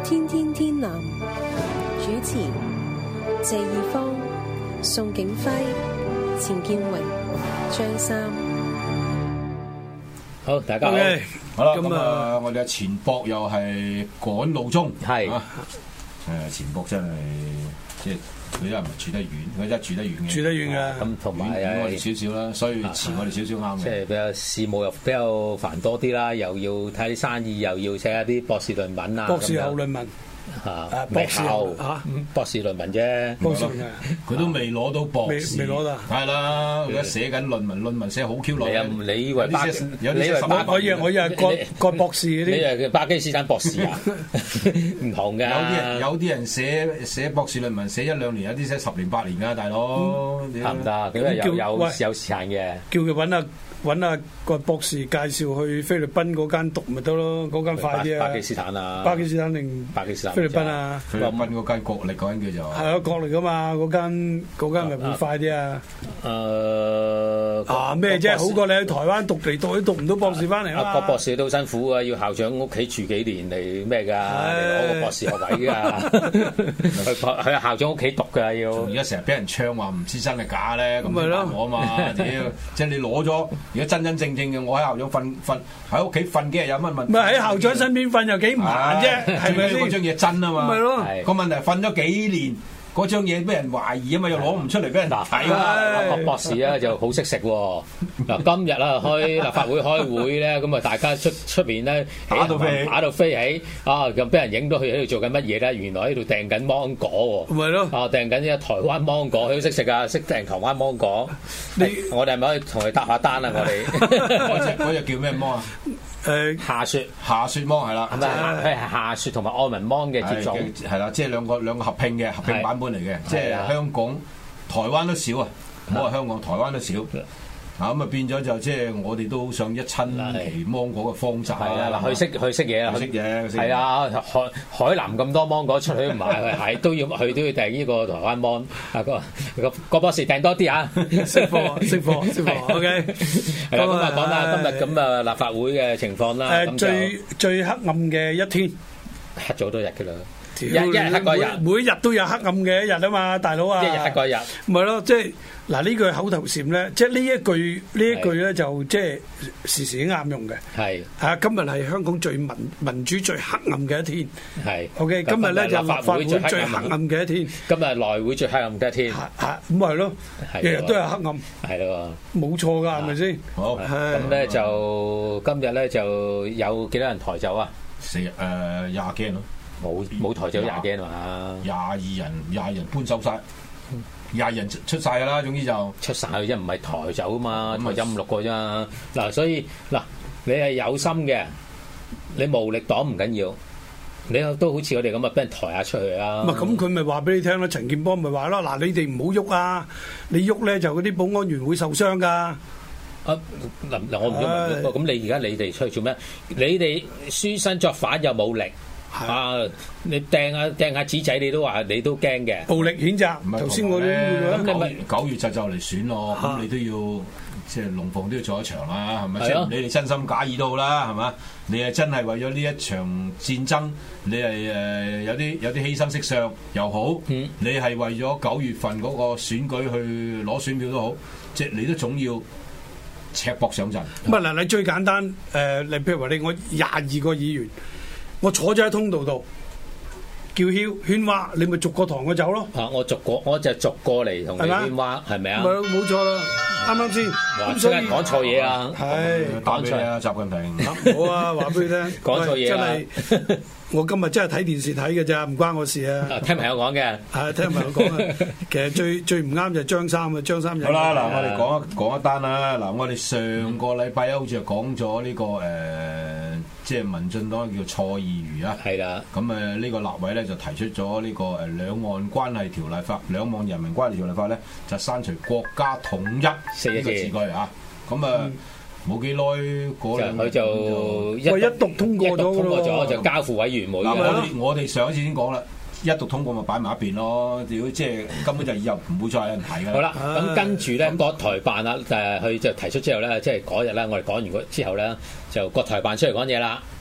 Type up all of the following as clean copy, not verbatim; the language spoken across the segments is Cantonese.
天天天藍主持謝義方、宋景輝、錢建榮、張三。 好，大家好。 好啦，咁啊，我哋嘅錢博又係趕路中， 係錢博真係即係佢又唔係住得遠，佢真係住得遠嘅， 住得遠㗎。 咁同埋我哋少少啦，所以遲我哋少少啱嘅。 即係比較事務又比較煩多啲啦，又要睇啲生意，又要寫下啲博士論文啊， 博士後論文。 博士後博士論文啫， 佢都未攞到博士， 未攞到， 係啦，而家寫緊論文寫好 Q 耐。 你以為我以為個博士嗰啲， 你以為巴基斯坦博士啊？唔同㗎， 有啲人寫博士論文寫1-2年，有啲寫10年8年㗎，大佬得唔得？佢有時間嘅， 叫佢揾下個博士介紹去菲律賓嗰間讀咪得咯，嗰間快啲啊！ 巴基斯坦啊， 巴基斯坦定菲律賓啊？ 菲律賓嗰間國力嗰間叫做係啊，國力㗎嘛，嗰間咪會快啲啊！咩啫？好過你喺台灣讀嚟讀都讀唔到博士翻嚟啊！ 個博士都辛苦啊，要校長屋企住幾年嚟咩㗎？嚟攞個博士學位㗎，去校長屋企讀㗎要。 而家成日俾人唱話唔知真係假咧，咁咪咯我嘛屌！即係你攞咗，如果真真正正嘅，我喺校長瞓喺屋企瞓幾日有乜問題？ 咪喺校長身邊瞓又幾難啫？係咪先？ 嗰張嘢真啊嘛， 咪咯。 個問題係瞓咗幾年。嗰張嘢俾人懷疑啊嘛，又攞唔出嚟俾人睇啊！ 個博士咧就好識食喎。嗱，今日啊開立法會開會咧，咁啊大家出面咧打到飛起啊！咁俾人影到佢喺度做緊乜嘢咧？原來喺度訂緊芒果喎。 咪咯啊，訂緊啲台灣芒果，佢都識食啊，識訂台灣芒果。我哋係咪可以同佢搭下單啊？我哋嗰隻叫咩芒啊？ 夏雪芒係啦， 係咪？佢係夏雪同埋愛文芒嘅接種， 係啦，即係兩個合併版本嚟嘅，即係香港、台灣都少啊，唔好話香港、台灣都少。咁啊變咗就即係我哋都好想一親期芒果嘅方澤係啊！嗱，佢識嘢啊， 識嘢係啊！海南咁多芒果出去唔買，係都要訂呢個台灣芒啊！個博士訂多啲啊！ 識貨 OK。 係啦，咁啊講下今日咁啊立法會嘅情況啦。 最黑暗嘅一天， 黑咗好多日㗎啦。 一日黑過一日，每一日都有黑暗嘅一日啊嘛，大佬啊！ 一日黑過一日， 唔係咯，即係嗱呢句口頭禪咧，即係呢一句咧就即係時時啱用嘅。係今日係香港最民主最黑暗嘅一天。係 OK，今日咧就立法會最黑暗嘅一天。 今日內會最黑暗嘅一天。 咁咪係咯，日日都係黑暗。係咯，冇錯㗎，係咪先？ 好， 咁咧就今日咧就有幾多人抬走啊 ？20幾人咯。 冇抬走20幾人嘛 ，22人搬走晒，20人出晒㗎啦，總之就出晒去啫，唔係抬走啊嘛，抬走5-6個啫。嗱，所以嗱，你係有心嘅，你無力擋唔緊要，你都好似我哋咁啊，俾人抬下出去啊。 咁佢咪話俾你聽咯，陳健波咪話咯，嗱你哋唔好喐啊，你喐咧就嗰啲保安員會受傷㗎。 嗱，我唔喐，咁你而家你哋出去做咩？你哋書生作反又冇力。你掟下紙仔，你都話你都驚嘅， 暴力譴責。頭先我啲咁你咪9月就嚟選咯，咁你都要即係龍鳳都要做一場啦，係咪？即係你哋真心假意都好啦，係嘛？你係真係為咗呢一場戰爭，你係有啲犧牲色相又好，你係為咗9月份嗰個選舉去攞選票都好，即係你都總要赤膊上陣。 唔係嗱，你最簡單你譬如話我22個議員。我坐咗喺通道度叫囂喧嘩，你咪逐個堂我走咯。 我就逐個嚟同你喧嘩，係咪啊？ 冇錯啦，啱啱先？ 咁所以講錯嘢啊！ 係講錯啊，習近平。 好啊，話俾你聽， 講錯嘢啊！ 我今日真係睇電視睇嘅咋，唔關我事啊！ 聽朋友講嘅， 係聽朋友講啊。其實最唔啱就係張三啊，張三好啦，嗱，我哋講一單啦。嗱，我哋上個禮拜好似係講咗呢個即係民進黨叫蔡意瑜啊。係啦。咁呢個立委咧就提出咗呢個兩岸關係條例法、兩岸人民關係條例法咧，就刪除國家統一呢個字句啊。咁冇幾耐佢就一讀通過咗就交付委員會。 我哋上一次已經講啦，一讀通過咪擺埋一邊咯。屌，即係根本就以後唔會再有人睇㗎啦。 好啦，咁跟住咧，國台辦啦，佢就提出之後咧，即係嗰日咧，我哋講完之後咧，就國台辦出嚟講嘢啦。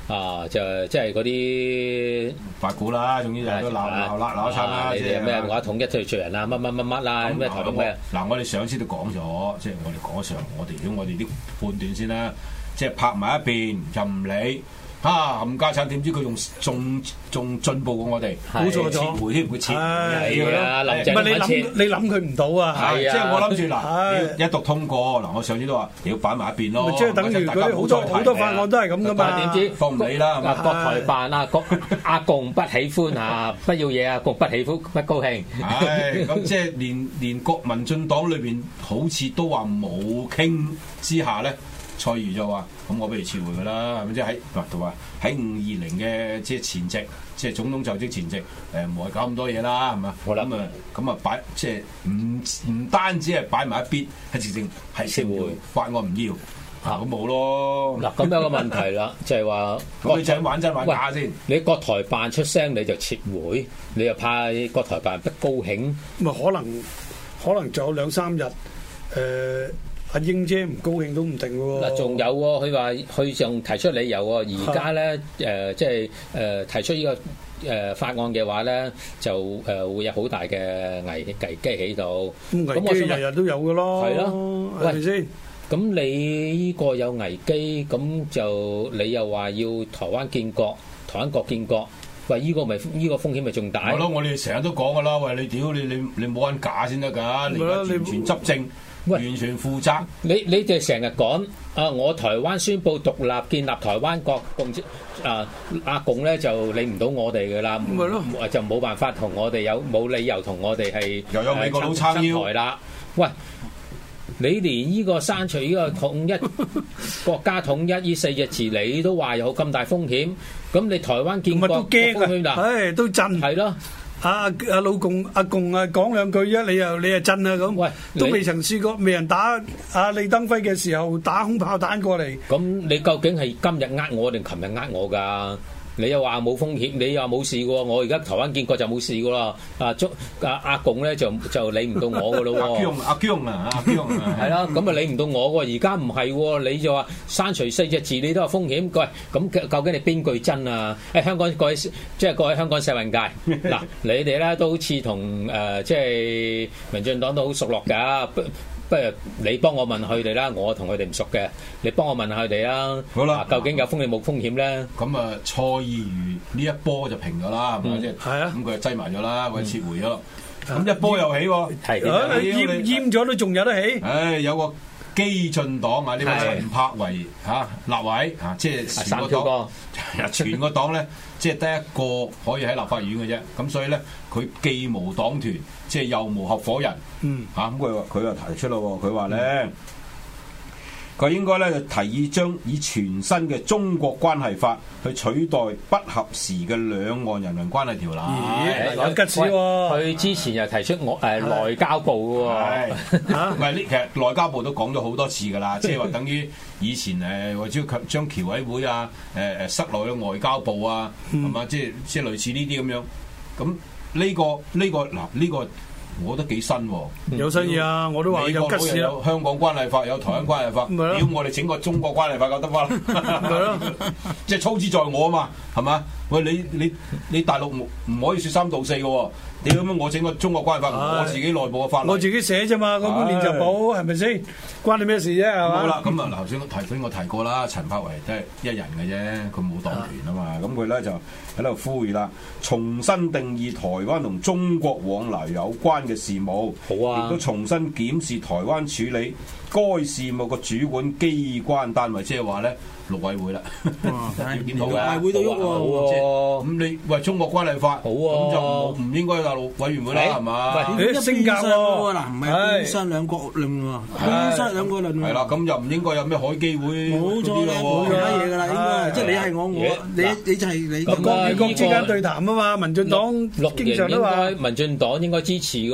就即係嗰啲八股啦，總之就都鬧一餐啦， 即係咩話統一最人啊，乜啦，咩台獨咩？ 嗱，我哋上次都講咗，即係我哋講上我哋啲判斷先啦，即係拍埋一邊就唔理。冚家產點知佢仲進步過我哋， 冇錯咗， 撤回添，佢撤回啊！林鄭你諗佢唔到啊！ 即係我諗住嗱，一讀通過嗱，我上次都話你要擺埋一邊咯， 即係等於嗰好多法案都係咁噶嘛。 點知放唔理啦，係嘛？ 國台辦阿共不喜歡啊，不要嘢啊，共不喜歡不高興。 咁即係連國民進黨裏邊好似都話冇傾之下咧。蔡宜就話：咁我不如撤回佢啦，係咪即係喺520嘅即係前夕，即係總統就職前夕，唔係搞咁多嘢啦，係嘛？咁啊擺即係唔單止係擺埋一邊，係直情係撤回法案唔要咁冇咯。 嗱，咁有個問題啦，就係話你就玩真玩假先。 你國台辦出聲你就撤回，你又怕國台辦不高興？ 咁啊可能仲有2-3日阿英姐唔高興都唔定喎。 嗱，仲有喎，佢話佢仲提出理由喎。而家咧即係提出呢個法案嘅話咧，就會有好大嘅危機喺度。 咁我日日都有嘅咯， 係咯， 係咪先？ 咁你呢個有危機，咁就你又話要台灣國建國，喂，呢個風險咪仲大？ 我哋成日都講㗎啦，喂，你屌你冇揾假先得㗎，你而家完全執政。完全負責。 你哋成日講我台灣宣布獨立，建立台灣國共阿共咧就理唔到我哋㗎啦，就冇辦法同我哋冇理由同我哋係又有美國佬撐腰啦。喂，你連呢個刪除呢個統一國家統一呢4隻字，你都話有咁大風險，咁你台灣建國都驚啊！都震係咯。 阿老共阿共講兩句啫，你又震啊咁，喂，都未曾試過，未人打阿李登輝嘅時候打空炮彈過嚟。 咁你究竟係今日呃我定琴日呃我㗎？你又話冇風險，你又冇事嘅喎。我而家台灣建國就冇事嘅啦。阿共咧就理唔到我嘅咯喎。 阿姜係啦，咁啊理唔到我喎。而家唔係喎，你就話刪除4隻字，你都有風險。喂，咁究竟你邊句真啊？香港各位香港社運界嗱，你哋咧都好似同即係民進黨都好熟絡㗎。不如你幫我問佢哋啦，我同佢哋唔熟嘅，你幫我問下佢哋啦。 好啦， 究竟有風險冇風險咧？ 咁啊，蔡宜如呢一波就平咗啦，係咪先？係啊，咁佢就擠埋咗啦，佢撤回咗咯。咁一波又起喎， 閹咗都仲有得起。 有個基進黨啊，呢個陳柏惟立委即係全個黨咧，即係得一個可以喺立法院嘅啫。咁所以咧，佢既無黨團，即係又無合夥人。咁佢又提出咯，佢話咧，佢應該咧就提議將以全新嘅中國關係法去取代不合時嘅兩岸人民關係條例。 有吉士喎！ 佢之前又提出內交部嘅喎。 唔係呢？其實內交部都講咗好多次㗎啦，即係話等於以前或者將僑委會塞落去外交部啊，係嘛？即係類似呢啲咁樣。咁呢個。我覺得幾新喎， 有新意啊！我都話有吉事啦。 有香港關係法，有台灣關係法，屌我哋整個中國關係法就得翻啦。係咯，即係操之在我啊嘛，係嘛？喂，你大陸唔可以説3道4嘅喎。屌咁我整個中國關係法，我自己內部嘅法律， 我自己寫啫嘛，個觀念就冇，係咪先？關你咩事啫？係嘛？ 好啦，咁頭先我提過啦，陳柏惟都係一人嘅啫，佢冇黨團啊嘛，咁佢咧就喺度呼籲啦，重新定義台灣同中國往來有關嘅事務，好啊，亦都重新檢視台灣處理該事務嘅主管機關單位，即係話咧。陸委會啦，要檢討嘅，陸委會都喐喎。咁你喂中國關係法，好咁就唔應該大陸委員會啦，係嘛？ 升格喎， 嗱，唔係變相兩國論喎，變相兩國論。 係啦，咁又唔應該有咩海基會冇錯啦，冇其他嘢㗎啦，應該即係你係我，你就係你。 國與國之間對談啊嘛，民進黨經常都話民進黨應該支持嘅喎，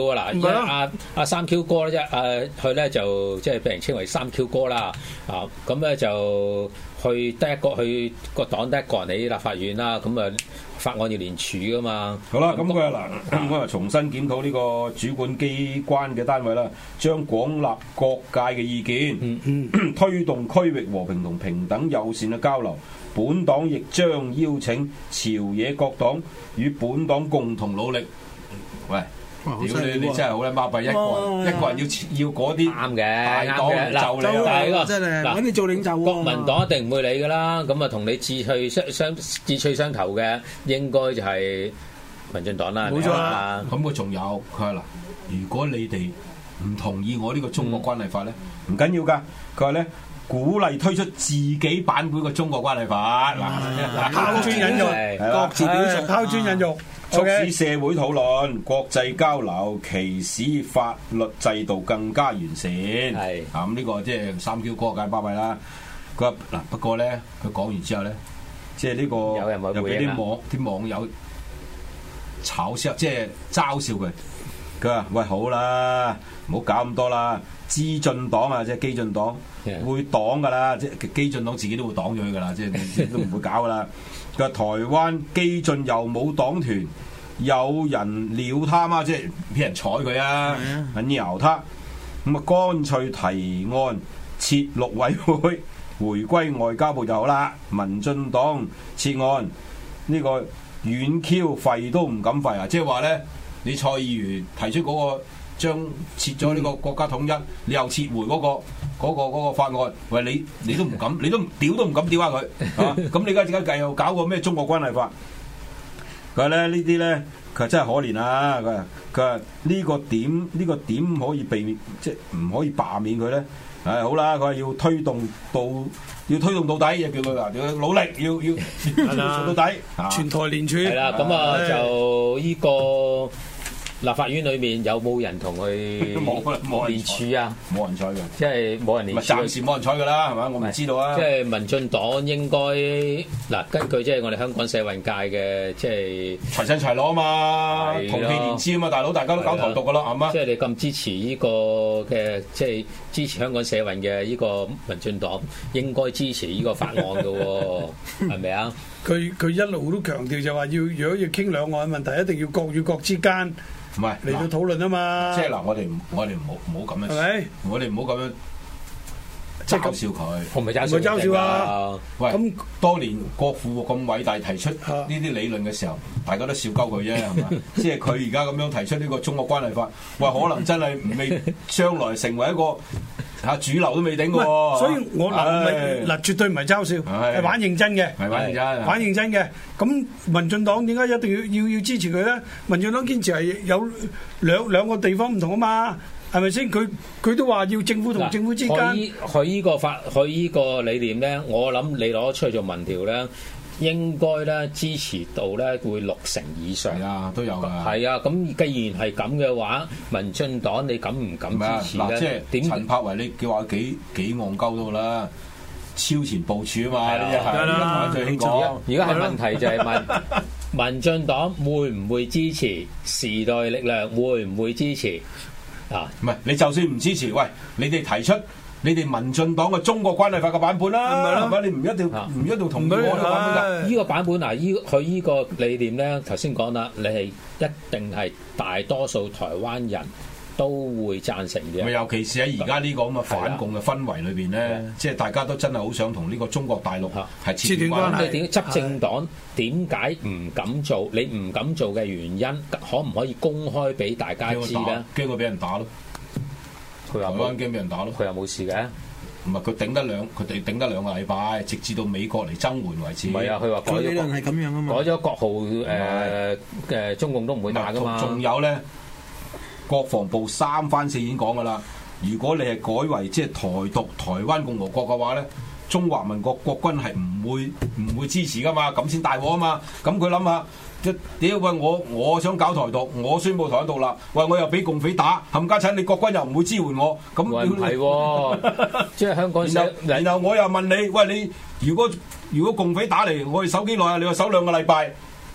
喎嗱，阿三 Q 哥咧啫，佢咧就即係被人稱為三 Q 哥啦，咁咧就去個黨得一個人喺立法院啦，咁啊法案要連署噶嘛。 好啦，咁佢嗱，咁啊重新檢討呢個主管機關嘅單位啦，將廣納各界嘅意見，推動區域和平同平等友善嘅交流。本黨亦將邀請朝野各黨與本黨共同努力。喂，屌你真係好啦，巴閉一個人要嗰啲啱嘅， 大黨就你啦，真係揾你做領袖。 國民黨一定唔會理噶啦，咁啊同你志趣相投嘅，應該就係民進黨啦。 冇錯啦。 咁佢仲有佢話嗱，如果你哋唔同意我呢個中國關係法咧，唔緊要噶。佢話咧。鼓勵推出自己版本嘅中國關係法， 拋磚引玉，各自表述，拋磚引玉， 促使社會討論、國際交流，其使法律制度更加完善。係咁呢個即係三 Q 哥梗巴閉啦。佢話嗱，不過咧，佢講完之後咧，即係呢個又俾啲網友嘲笑，即係嘲笑佢。佢話：喂，好啦，唔好搞咁多啦。資進黨啊，即係基進黨會擋噶啦，即係基進黨自己都會擋咗佢噶啦，即係都唔會搞噶啦。佢話台灣基進又冇黨團，有人撩他嘛，即係俾人睬佢啊，撩他咁啊，乾脆提案設陸委會，回歸外交部就好啦。民進黨設案呢個遠 Q 廢都唔敢廢啊，即係話咧，你蔡議員提出嗰個。將撤咗呢個國家統一，你又撤回嗰個法案，喂你都唔敢，你都屌都唔敢屌下佢，咁你而家點解又搞個咩中國關係法？佢話咧呢啲咧，佢真係可憐啊！佢話呢個點可以避免，即係唔可以罷免佢咧？好啦，佢話要推動到底，又叫佢話要努力，要做到底， 全台連署。 係啦，咁啊就呢個。立法院裏面有冇人同佢連署啊？ 冇人睬嘅， 即係冇人連署。 暫時冇人睬㗎啦，係咪？我唔知道啊。 即係民進黨應該嗱，根據即係我哋香港社運界嘅即係齊心齊攞啊嘛，同氣連枝啊嘛，大佬大家都搞台獨㗎啦，係嘛？ 即係你咁支持呢個嘅，即係支持香港社運嘅呢個民進黨，應該支持呢個法案㗎喎，係咪啊？ 佢一路都強調就話如果要傾兩岸問題，一定要國與國之間。唔係嚟到討論啊嘛， 即係嗱，我哋唔好咁樣，係咪？我哋唔好咁樣嘲笑佢， 唔係嘲笑啊！ 喂，咁當年國父咁偉大提出呢啲理論嘅時候，大家都笑鳩佢啫，係嘛？即係佢而家咁樣提出呢個中國關係法，喂，可能真係未將來成為一個。主流都未頂嘅喎， 所以我嗱絕對唔係嘲笑，係玩認真嘅，玩認真嘅。咁民進黨點解一定要支持佢咧？民進黨堅持係有兩個地方唔同啊嘛，係咪先？佢都話要政府同政府之間。 佢依個理念咧，我諗你攞出去做民調咧。應該咧支持度咧會60%以上啊，都有㗎。 係啊，咁既然係咁嘅話，民進黨你敢唔敢支持咧？ 即係陳柏惟你叫話幾戇鳩都啦，超前部署啊嘛，呢啲係最興講。 而家係問題就係民進黨會唔會支持時代力量？會唔會支持啊？ 唔係你就算唔支持，喂，你哋提出。你哋民進黨嘅中國關係法嘅版本啦，係咪？你唔一定同意我嘅版本㗎。 呢個版本嗱，佢呢個理念咧，頭先講啦，你係一定係大多數台灣人都會贊成嘅。 尤其是喺而家呢個咁嘅反共嘅氛圍裏邊咧，即係大家都真係好想同呢個中國大陸係切斷關係。 點執政黨點解唔敢做？你唔敢做嘅原因，可唔可以公開俾大家知咧？ 驚佢俾人打咯。台灣驚俾人打咯， 佢又冇事嘅。 唔係佢頂得兩個禮拜，直至到美國嚟增援為止。 唔係啊，佢話改理論係咁樣啊嘛。 改咗國號中共都唔會打噶嘛。 仲有咧，國防部3番4已經講噶啦。如果你係改為即係台獨台灣共和國嘅話咧，中華民國國軍係唔會支持噶嘛，咁先大鑊啊嘛。咁佢諗下。屌喂！我想搞台獨，我宣佈台灣獨立。喂，我又俾共匪打，冚家鏟你國軍又唔會支援我，咁唔係喎，即係香港。 然後我又問你，喂你如果共匪打嚟，我哋守幾耐啊？你話守2個禮拜，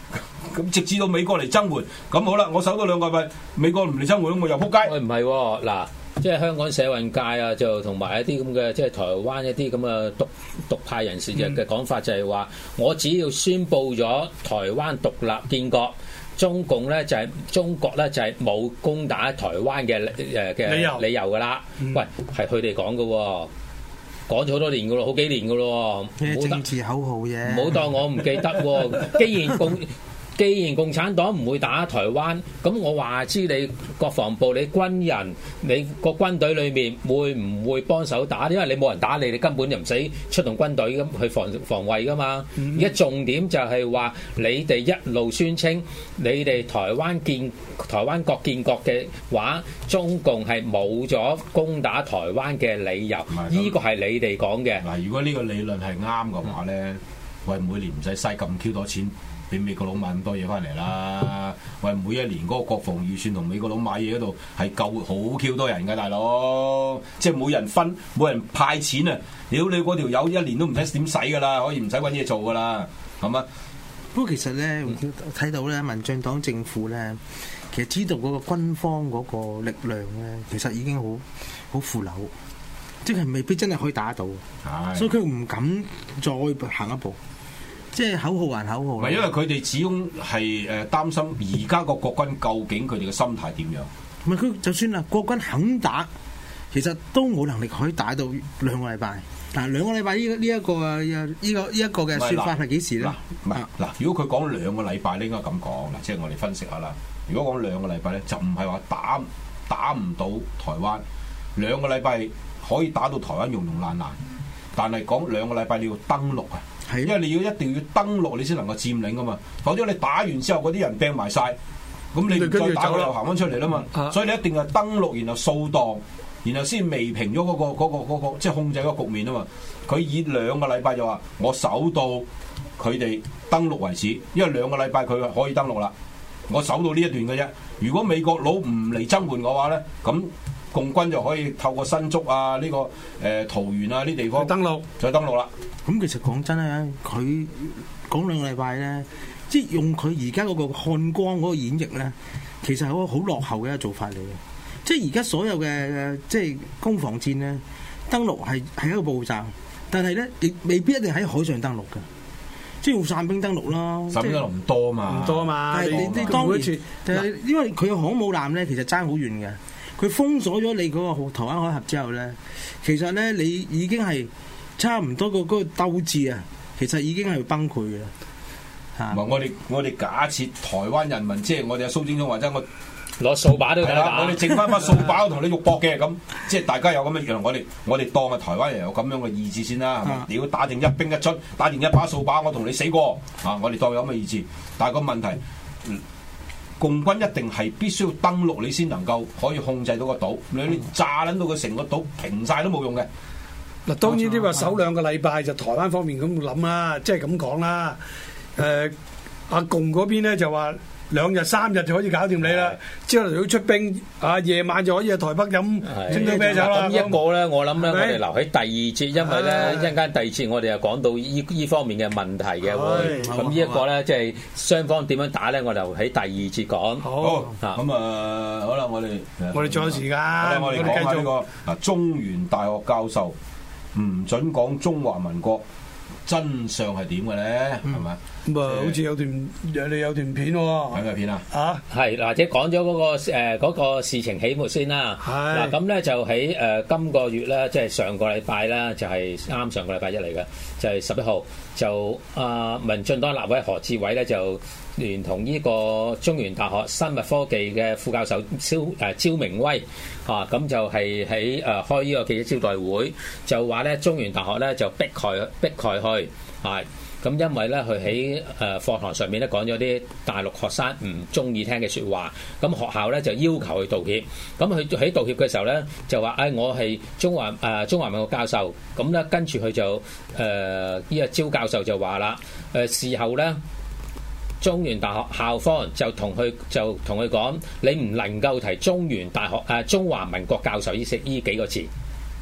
咁直至到美國嚟增援，咁好啦，我守到2個禮拜，美國唔嚟增援，咁我又撲街。 喂，唔係喎，嗱，即係香港社運界啊，就同埋一啲咁嘅，即係台灣一啲咁嘅獨派人士嘅講法就係話，我只要宣佈咗台灣獨立建國，中國咧就係冇攻打台灣嘅理由㗎啦。喂，係佢哋講嘅喎。講咗好多年噶咯，好幾年噶咯， 政治口號啫。 唔好當我唔記得喎。既然共產黨唔會打台灣，咁我話知你國防部、你軍人、你個軍隊裏面會唔會幫手打？因為你冇人打你，你根本就唔使出動軍隊咁去防衛噶嘛。而家重點就係話，你哋一路宣稱你哋台灣國建國嘅話，中共係冇咗攻打台灣嘅理由。呢個係你哋講嘅。 嗱，如果呢個理論係啱嘅話咧，喂，每年唔使嘥咁 Q 多錢。俾美國佬買咁多嘢翻嚟啦！喂，每一年嗰個國防預算同美國佬買嘢嗰度係夠好 Q 多人㗎，大佬！即係每人派錢啊！屌你嗰條友一年都唔使點使㗎啦，可以唔使揾嘢做㗎啦，係嘛？ 不過其實咧，睇到咧，民進黨政府咧，其實知道嗰個軍方嗰個力量咧，其實已經好腐朽，即係未必真係可以打到，所以佢唔敢再行一步。即係口號還口號， 唔係因為佢哋始終係擔心而家個國軍究竟佢哋嘅心態點樣？ 唔係佢就算啦，國軍肯打，其實都冇能力可以打到2個禮拜。嗱，2個禮拜呢一個嘅説法係幾時咧？ 嗱，如果佢講2個禮拜咧，應該咁講嗱，即係我哋分析下啦。如果講2個禮拜咧，就唔係話打唔到台灣，2個禮拜可以打到台灣溶爛爛，但係講2個禮拜你要登陸啊！因為你一定要登陸，你先能夠佔領噶嘛。否則你打完之後，嗰啲人病埋晒，咁你唔再打佢又行翻出嚟啦嘛。所以你一定係登陸，然後掃蕩，然後先未平咗嗰個即係控制嗰個局面啊嘛。佢以2個禮拜就話我守到佢哋登陸為止，因為2個禮拜佢可以登陸啦。我守到呢一段嘅啫。如果美國佬唔嚟增援嘅話咧，咁共軍就可以透過新竹啊呢個桃園啊呢地方再登陸啦。 咁其實講真咧，佢講2個禮拜咧，即係用佢而家嗰個漢光嗰個演繹咧，其實係一個好落後嘅一個做法嚟嘅。即係而家所有嘅即係攻防戰咧，登陸係一個步驟，但係咧亦未必一定喺海上登陸嘅，即係用散兵登陸咯。 散兵登陸唔多嘛， 但係你當然，但係因為佢嘅航母艦咧，其實爭好遠嘅。佢封鎖咗你嗰個台灣海峽之後咧，其實咧你已經係差唔多嗰個鬥志啊，其實已經係崩潰嘅啦。嚇！ 唔係我哋假設台灣人民即係我哋阿蘇貞昌或者我攞掃把都得打， 我哋剩翻掃把同你肉搏嘅咁，即係大家有咁嘅樣，我哋當係台灣人有咁樣嘅意志先啦，係咪？屌打定一兵一卒，打定一把掃把，我同你死過啊！我哋當有咁嘅意志，但係個問題。共軍一定係必須要登陸，你先能夠可以控制到個島。你炸撚到佢成個島平晒都冇用嘅。 嗱，當然啲話守2個禮拜就台灣方面咁諗啦，即係咁講啦。阿共嗰邊咧就話2日3日就可以搞掂你啦。之後要出兵，夜晚就可以喺台北飲清酒啤酒啦。 咁一個咧，我諗咧，我哋留喺第2節，因為咧一陣間第2節我哋又講到依方面嘅問題嘅會。咁呢一個咧，即係雙方點樣打咧，我就喺第2節講。 好，咁好啦，我哋仲有時間， 我哋講下呢個中原大學教授唔准講中華民國真相係點嘅咧？係咪？ 咁啊，好似有段片喎。 睇咩片啊？ 係或者講咗嗰個事情起末先啦。嗱，咁咧就喺今個月咧，即係上個禮拜啦，就係啱上個禮拜1嚟嘅，就係11號，就民進黨立委何志偉咧就聯同呢個中原大學生物科技嘅副教授焦明威咁就係喺開呢個記者招待會，就話咧中原大學咧就逼佢去咁因為咧佢喺課堂上面咧講咗啲大陸學生唔中意聽嘅説話，咁學校咧就要求佢道歉。咁佢喺道歉嘅時候咧就話：我係中華民國教授。咁咧跟住佢就呢個焦教授就話啦，事後咧中原大學校方就同佢講，你唔能夠提中原大學中華民國教授呢幾個字。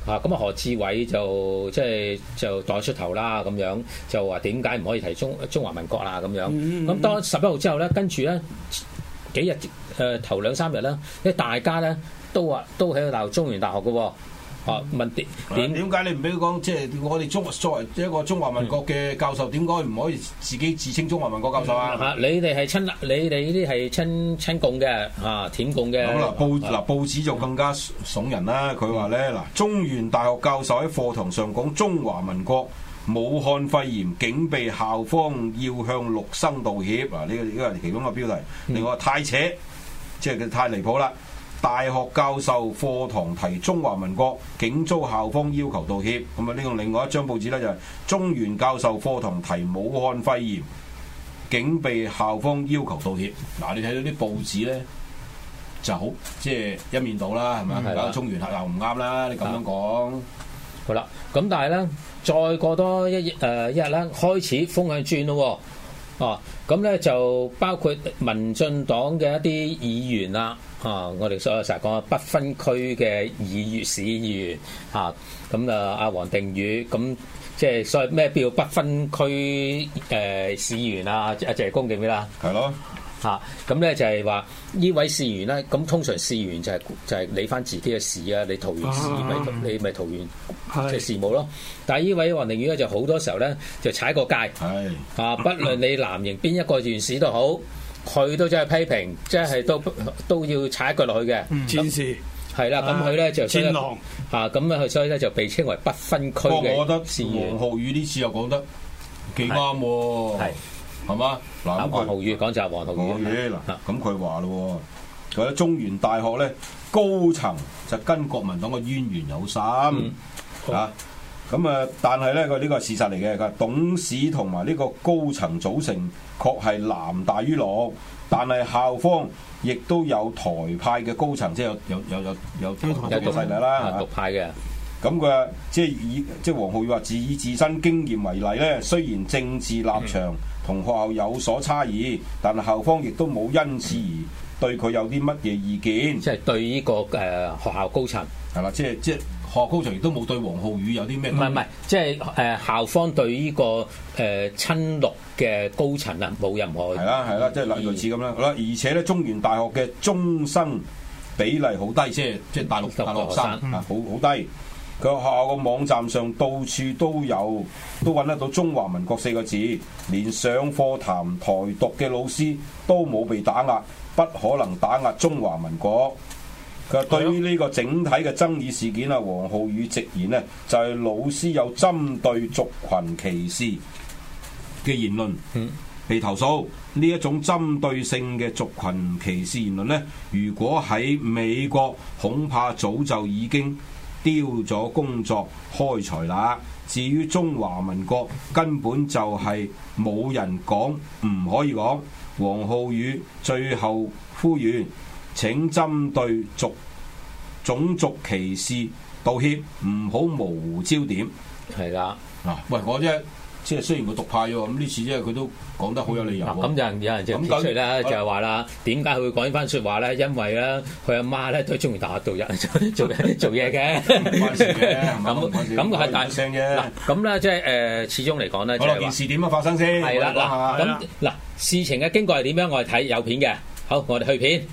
咁何志偉就代出頭啦，咁樣就話點解唔可以提中華民國啦咁樣。咁當11號之後咧，跟住咧幾日頭2、3日咧，因為大家咧都喺度鬧中原大學嘅喎。問點解你唔俾佢講？即係我哋作為一個中華民國嘅教授，點解唔可以自己自稱中華民國教授啊？ 你哋呢啲係親共嘅舔共嘅。 咁報紙就更加慫人啦。佢話咧中原大學教授喺課堂上講中華民國武漢肺炎，竟被校方要向陸生道歉。呢個係其中一個標題。另外太扯，即係佢太離譜啦。大學教授課堂提中華民國，竟遭校方要求道歉。咁啊，呢個另外一張報紙咧就係中原教授課堂提武漢肺炎，竟被校方要求道歉。嗱，你睇到啲報紙咧就好，即係一面倒啦，係咪啊？搞中原又唔啱啦，你咁樣講。 好啦，咁但係咧，再過多一日咧，開始風向轉咯。咁咧就包括民進黨嘅一啲議員啦。我哋所成日講不分區嘅市議員咁阿黃定宇咁，即係所謂咩叫不分區市議員啊？謝公記唔記得？ 係咯。 咁咧就係話呢位市議員咧，咁通常市議員就係理翻自己嘅事啊，你桃園市你咪桃園即係事務咯。但係呢位黃定宇咧就好多時候咧就踩過界，不論你藍營邊一個縣市都好。佢都真係批評，即係都要踩一腳落去嘅。 戰士係啦，咁佢咧就戰狼咁佢所以咧就被稱為不分區嘅。 我覺得黃浩宇呢次又講得幾啱喎，係嘛？嗱， 黃浩宇講就係黃浩宇嗱，咁佢話咯，佢喺中原大學咧高層就跟國民黨嘅淵源有深咁啊，但係咧佢呢個係事實嚟嘅。佢董事同埋呢個高層組成確係藍大於綠，但係校方亦都有台派嘅高層，即係有獨勢力啦， 獨派嘅。 咁佢即係黃浩宇話以自身經驗為例咧，雖然政治立場同學校有所差異，但係校方亦都冇因此而對佢有啲乜嘢意見。 即係對呢個學校高層係啦，即係。學校高層亦都冇對黃浩宇有啲咩？唔係， 即係校方對呢個親綠嘅高層冇任何係啦，即係類似咁啦。好啦，而且咧，中原大學嘅中生比例好低，即係大陸學生好低。佢學校個網站上到處都揾得到中華民國4個字，連上課談台獨嘅老師都冇被打壓，不可能打壓中華民國。佢話對於呢個整體嘅爭議事件啊，黃浩宇直言呢就係老師有針對族群歧視嘅言論被投訴。呢一種針對性嘅族群歧視言論呢，如果喺美國恐怕早就已經丟咗工作開除啦。至於中華民國根本就係冇人講，唔可以講。黃浩宇最後呼籲，請針對種族歧視道歉，唔好模糊焦點。 係啦， 喂，我即係雖然佢獨派喎，咁呢次即係佢都講得好有理由。 咁有人就提出咧，就係話啦，點解佢會講呢番説話咧？因為咧，佢阿媽咧都喺中原大學做嘢嘅。咁係大聲啫。咁咧即係始終嚟講咧， 好啦，件事點樣發生先？ 係啦，咁事情嘅經過係點樣？我哋睇有片嘅。好，我哋去片。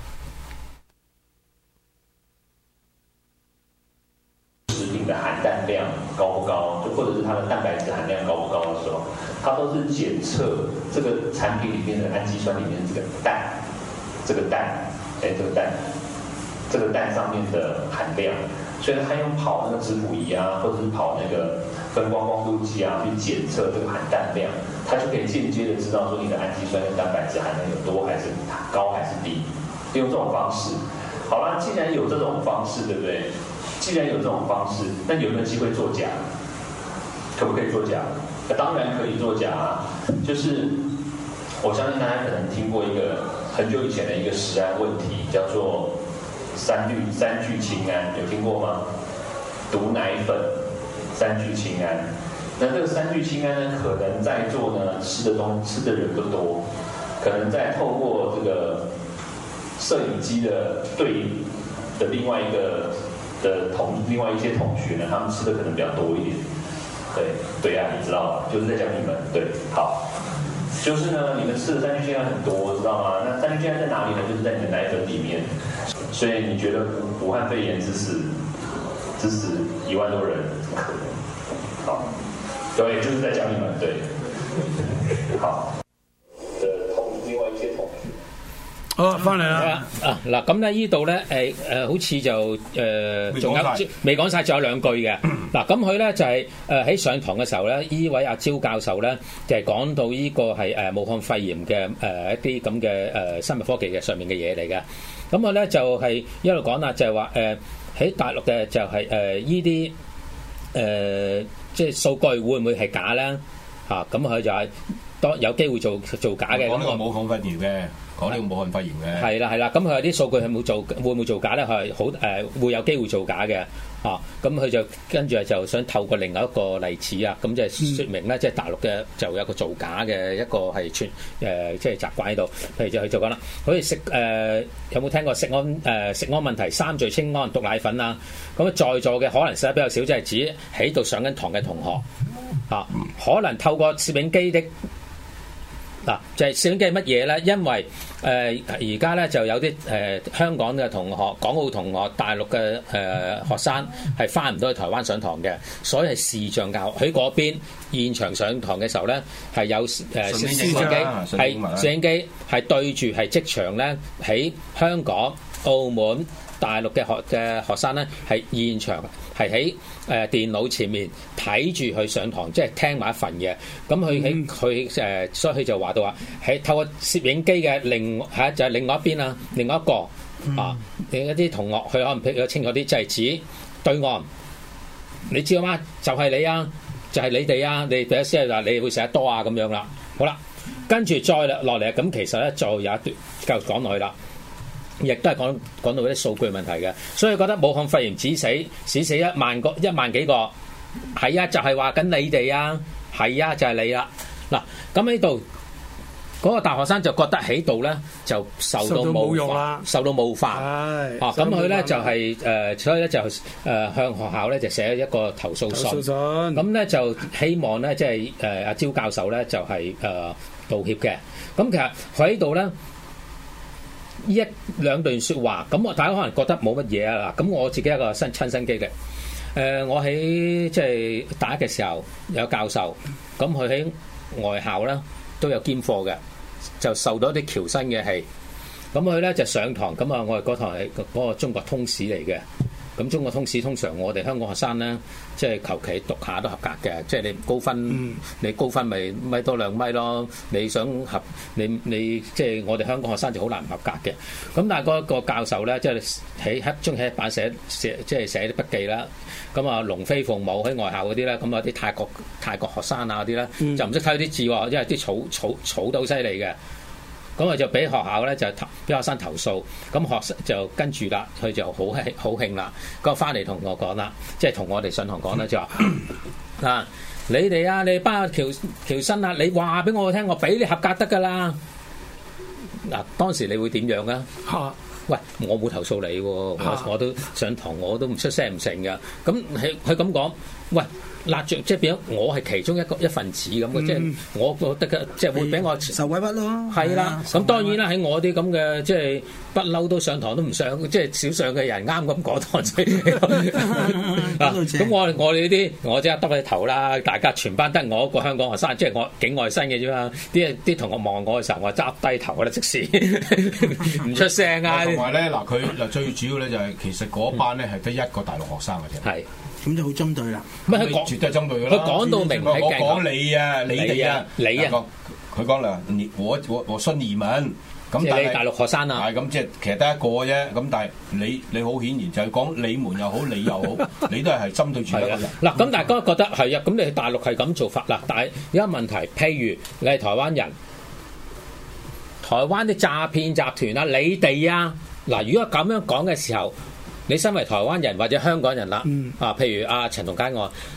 的含氮量高不高，就或者是它的蛋白质含量高不高的时候，它都是检测这个产品里面的氨基酸里面这个氮，这个氮上面的含量，所以它用跑那个质谱仪啊，或者是跑那个分光光度计啊，去检测这个含氮量，它就可以间接的知道说你的氨基酸跟蛋白质含量有多还是高还是低，用这种方式。好啦，既然有这种方式，对不对？既然有这种方式，那有没有机会作假？可不可以作假？当然可以作假啊！就是我相信大家可能听过一个很久以前的一个食安问题，叫做三聚氰胺，有听过吗？毒奶粉、三聚氰胺。那这个三聚氰胺呢，可能在座呢吃的人不多，可能在透过这个摄影机的对应的另外一个的另外一些同学呢，他们吃的可能比较多一点。对啊，你知道吧？就是在讲你们。对，好，就是呢，你们吃的3聚氰胺很多，知道吗？那3聚氰胺在哪里呢？就是在你的奶粉里面。所以你觉得武汉肺炎致死1万多人，怎么可能？好，对，就是在讲你们。对，好。另外一些同學。 好，翻嚟啦。 嗱，咁咧呢度咧好似就仲有未講晒，仲有2句嘅。嗱，咁佢咧就係喺上堂嘅時候咧，呢位阿招教授咧就係講到呢個係武漢肺炎嘅一啲咁嘅生物科技嘅上面嘅嘢嚟嘅。咁佢咧就係一路講啦，就係話喺大陸嘅就係呢啲即係數據會唔會係假咧？咁佢就係當有機會做假嘅。 講呢個武漢肺炎嘅。講呢個武漢肺炎嘅係啦，咁佢有啲數據係會唔會做假咧？佢係好會有機會做假嘅，咁佢就跟住就想透過另外一個例子啊，咁就説明咧，即係大陸嘅就有一個造假嘅一個係即係習慣喺度。譬如就佢就講啦，好似有冇聽過食安問題3聚氰胺毒奶粉啊？咁在座嘅可能寫得比較少，即係指喺度上緊堂嘅同學可能透過攝影機的。嗱，就係攝影機係乜嘢咧？因為而家咧就有啲香港嘅同學、港澳同學、大陸嘅學生係翻唔到去台灣上堂嘅，所以係視像教學。喺嗰邊現場上堂嘅時候咧，係有攝影機係對住係即場咧喺香港、澳門、大陸嘅學生咧係現場係喺電腦前面睇住佢上堂，即係聽埋一份嘅。咁佢所以佢就話到話喺透過攝影機嘅就係另外一邊啊，另外一個另一啲同學佢可能比較清楚啲，就係指對岸，你知道嗎？就係你啊，就係你哋啊，你第一先係話你會食得多啊咁樣啦。好啦，跟住再落嚟咁其實咧就有一段繼續講落去啦。亦都係講到啲數據問題嘅，所以覺得武漢肺炎只死1萬幾個，係啊，就係話緊你哋啊，係啊，就係你啦。嗱，咁呢度嗰個大學生就覺得喺度咧就受到冒犯，咁佢咧就係所以咧就向學校咧就寫一個投訴信，咁咧就希望咧即係阿招教授咧就係道歉嘅。咁其實佢喺度咧。1-2段説話，咁大家可能覺得冇乜嘢啊。咁我自己一個親身經歷，我喺即係大一嘅時候有教授，咁佢喺外校咧都有兼課嘅，就受到一啲僑生嘅氣。咁佢咧就上堂，咁啊我哋嗰堂係嗰個中國通史嚟嘅。咁中國通史通常我哋香港學生咧，即係求其讀下都合格嘅，即係你高分，你高分咪米多2米咯。你想你即係我哋香港學生就好難唔合格嘅。咁但係嗰個教授咧，即係喺中喺板寫即係寫啲筆記啦。咁啊龍飛鳳舞喺外校嗰啲咧，咁有啲泰國學生啊嗰啲咧，就唔識睇啲字喎，因為啲草都好犀利嘅。咁佢就俾學校咧就俾學生投訴，咁學生就跟住啦，佢就好興啦。咁翻嚟同我講啦，即係同我哋上堂講啦，就話你哋啊，你班僑生啊，你話俾我聽，我俾你合格得噶啦。嗱，當時你會點樣啊？喂，我冇投訴你喎，我都上堂，我都唔出聲唔成㗎。咁佢咁講，喂。立著即係變咗，我係其中一份子咁嘅，即係我覺得嘅，即係會俾我受委屈咯。 係啦，咁當然啦，喺我啲咁嘅即係不嬲都上堂都唔上，即係少上嘅人啱咁講堂先。咁我哋呢啲，我即刻耷起頭啦，大家全班得我一個香港學生，即係我境外生嘅啫嘛。啲同學望我嘅時候，我執低頭啦，即時唔出聲啊。 同埋咧，佢最主要咧就係其實嗰班咧係得一個大陸學生嘅啫。 係。 咁就好針對啦， 佢絕對係針對㗎啦。 佢講到明， 我講你啊，你哋啊， 你啊， 佢講啦，我信移民，咁但係你大陸學生啊， 係咁即係其實得一個啫。咁但係你好顯然就係講你們又好，你又好，你都係針對住一個人。 嗱，咁大家覺得係啊，咁你大陸係咁做法嗱，但係有一個問題，譬如你係台灣人，台灣啲詐騙集團啊，你哋啊，嗱，如果咁樣講嘅時候。你身為台灣人或者香港人啦，譬如阿陳同佳案，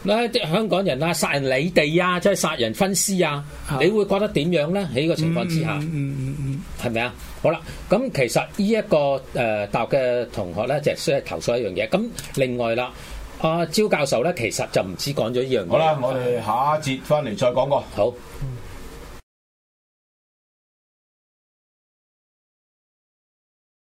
啲香港人啊，殺人你哋啊，即係殺人分屍啊，你會覺得點樣咧？喺呢個情況之下，係咪啊？好啦，咁其實呢一個大學嘅同學咧，就係需要投訴一樣嘢。咁另外啦，阿招教授咧，其實就唔止講咗呢樣嘢。 好啦，我哋下一節翻嚟再講過。 好。